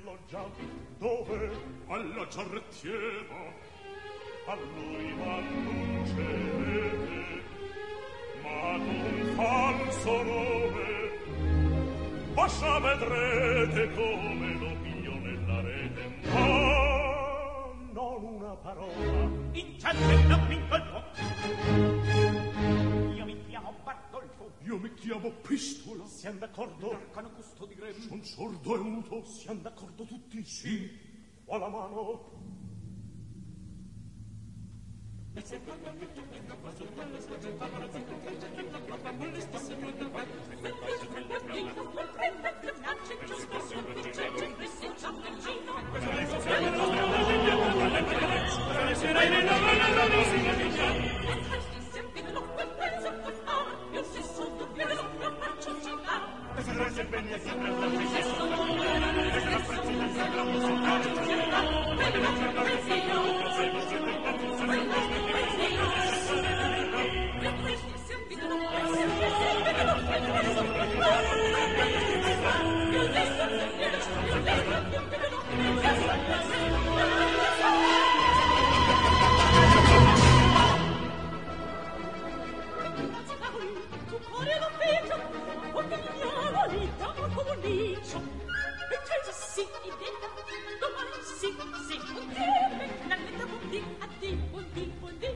l'ho già. Dove? Alla giarrettiera. A lui m'annuncerete, ma d'un falso nome. Poscia vedrete come lo piglio nella rete. Ma non una parola. Incerte non mi incolpo. Io mi chiamo Bartolfo. Io mi chiamo Pistola. Siamo d'accordo? L'arcano custodiremo. Son sordo e muto. Siamo d'accordo tutti? Sì. Ho la mano.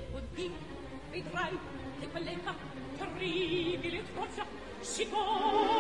Vedrai che quell'età terribile forza si può